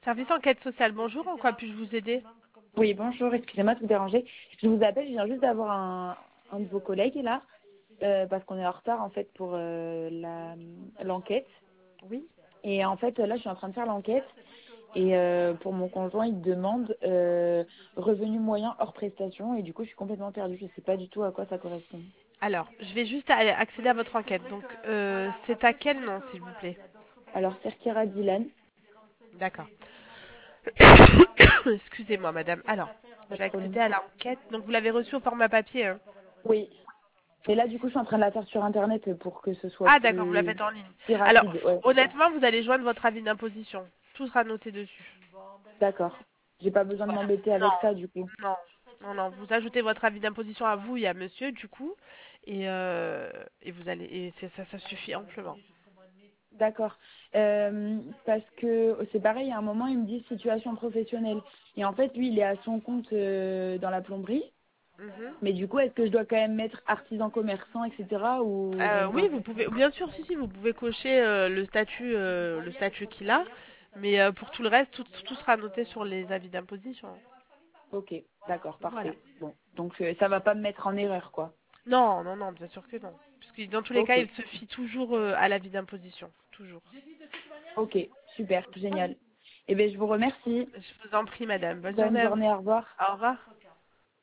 Service enquête sociale, bonjour, en quoi puis-je vous aider? Oui, bonjour, excusez-moi de vous déranger. Je vous appelle, je viens juste d'avoir un de vos collègues là, parce qu'on est en retard en fait pour l'enquête. Oui. Et en fait, là, je suis en train de faire l'enquête et pour mon conjoint, il demande revenu moyen hors prestation et du coup, je suis complètement perdue. Je ne sais pas du tout à quoi ça correspond. Alors, je vais juste accéder à votre enquête. Donc, c'est à quel nom, s'il vous plaît? Alors, Serkira Dylan, D'accord. Excusez-moi, madame. Alors, pas je de vais problème. accéder à l'enquête. Donc, vous l'avez reçue au format papier, hein? Oui. Et là, du coup, je suis en train de la faire sur Internet pour que ce soit Ah, d'accord, vous la faites plus, en ligne. plus Alors, rapide. Ouais, honnêtement, vous allez joindre votre avis d'imposition. Tout sera noté dessus. d'accord. J'ai pas besoin de Voilà. m'embêter avec ça, du coup. Non, non, non. Vous ajoutez votre avis d'imposition à vous et à monsieur, du coup, et, euh, et vous allez, et ça suffit amplement. D'accord. Parce que c'est pareil, à un moment, il me dit situation professionnelle. Et en fait, lui, il est à son compte dans la plomberie. Mhm. Mais du coup, est-ce que je dois quand même mettre artisan commerçant, etc. ou Oui, pas? vous pouvez, bien sûr, si, si, vous pouvez cocher le statut qu'il a, mais pour tout le reste, tout sera noté sur les avis d'imposition. Ok, d'accord, Voilà. parfait. Bon, donc ça va pas me mettre en erreur, quoi. Non, non, non, bien sûr que non. Puisque dans tous les cas, Ok, il se fie toujours à l'avis d'imposition. Toujours. ok, super, génial. Eh bien, je vous remercie. Je vous en prie, madame. Bonne journée Bonne à vous. journée, au revoir. Au revoir.